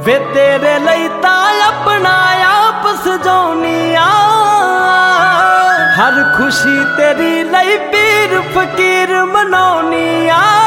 वे तेरे लई तां अपना आप सजाउनी आ, हर खुशी तेरी लई पीर फकीर मनाउनी आ।